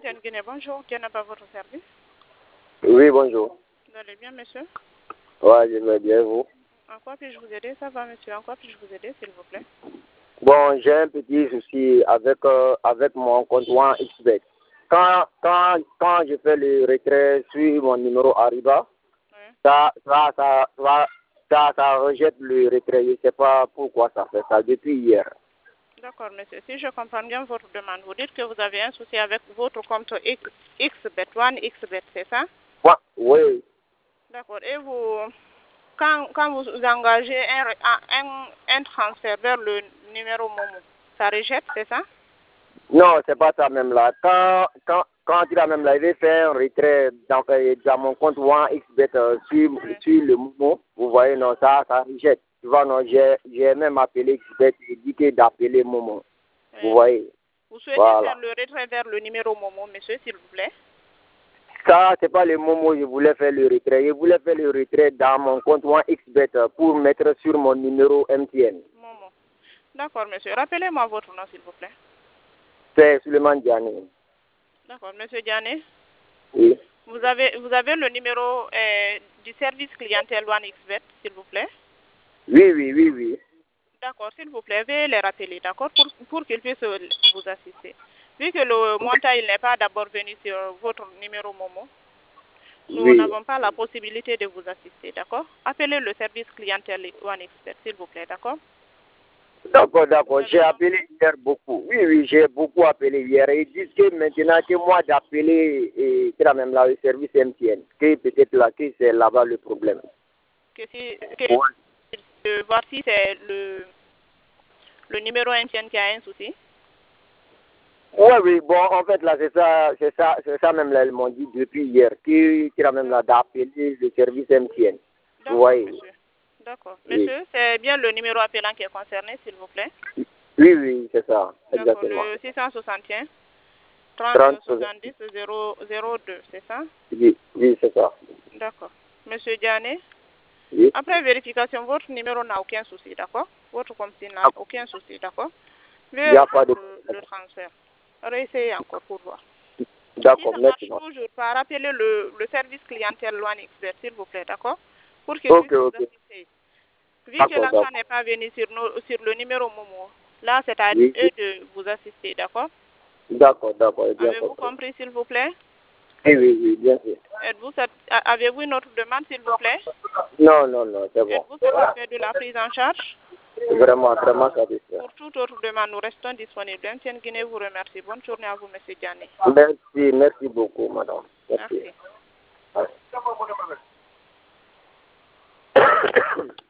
MTN Guinée, bonjour. Qui n'a pas votre service? Oui, bonjour. Vous allez bien, monsieur? Ouais, je vais bien, vous. En quoi puis-je vous aider? Ça va, monsieur? En quoi puis-je vous aider, s'il vous plaît? Bon, j'ai un petit souci avec mon compte OneXBet. Quand je fais le retrait sur mon numéro Ariba, Oui. ça rejette le retrait. Je ne sais pas pourquoi ça fait ça depuis hier. D'accord, monsieur. Si je comprends bien votre demande, vous dites que vous avez un souci avec votre compte XBet, OneXBet, c'est ça? Oui. D'accord. Et vous, quand vous engagez un transfert vers le numéro Momo, ça rejette, c'est ça? Non, c'est pas ça même là. Quand il a même là, il veut faire un retrait dans mon compte OneXBet sur le Momo, vous voyez, non, ça rejette. Tu vois, non, j'ai même appelé XBet et dit que d'appeler Momo. Oui. Vous voyez? Vous souhaitez Voilà. faire le retrait vers le numéro Momo, monsieur, s'il vous plaît? Ça, c'est pas le Momo, je voulais faire le retrait. Je voulais faire le retrait dans mon compte OneXBet pour mettre sur mon numéro MTN. Momo. D'accord, monsieur. Rappelez-moi votre nom, s'il vous plaît. C'est Suleiman Diané. D'accord, monsieur Diané. Oui. Vous avez le numéro du service clientèle OneXBet, s'il vous plaît? Oui. D'accord, s'il vous plaît, veuillez les rappeler, d'accord, pour qu'ils puissent vous assister. Vu que le montant il n'est pas d'abord venu sur votre numéro Momo, nous Oui. n'avons pas la possibilité de vous assister, d'accord? Appelez le service clientèle OneXBet, s'il vous plaît, d'accord? D'accord. J'ai appelé hier beaucoup. Oui, j'ai beaucoup appelé hier. Ils disent que maintenant que moi d'appeler même là, le service MTN, que peut-être là, que c'est là-bas le problème. Voir si c'est le numéro MTN qui a un souci. Oui, bon, en fait, là, c'est ça même là, ils m'ont dit depuis hier, qu'il a même là d'appeler le service MTN. Vous voyez? Monsieur. D'accord. Oui. Monsieur, c'est bien le numéro appelant qui est concerné, s'il vous plaît? Oui, c'est ça, D'accord, exactement. le 661 30 70 002, c'est ça? Oui, c'est ça. D'accord. Monsieur Diané, Oui. après vérification, votre numéro n'a aucun souci, d'accord? Votre compte n'a aucun souci, d'accord? Il n'y a pas de... le transfert. Réessayez encore pour voir. D'accord, Si ça merci. marche toujours pas, rappelez le service clientèle OneXBet, s'il vous plaît, d'accord? Pour qu'il puisse vous assister. Vu que l'argent n'est pas venu sur le numéro Momo, là, c'est à eux de vous assister, d'accord? D'accord. Avez-vous compris, s'il vous plaît? Oui, bien sûr. Avez-vous une autre demande, s'il vous plaît? Non, c'est bon. Êtes-vous satisfait de la prise en charge? Vraiment satisfait. Pour toute autre demande, nous restons disponibles. MTN Guinée vous remercie. Bonne journée à vous, monsieur Diané. Merci beaucoup, madame. Merci. Merci.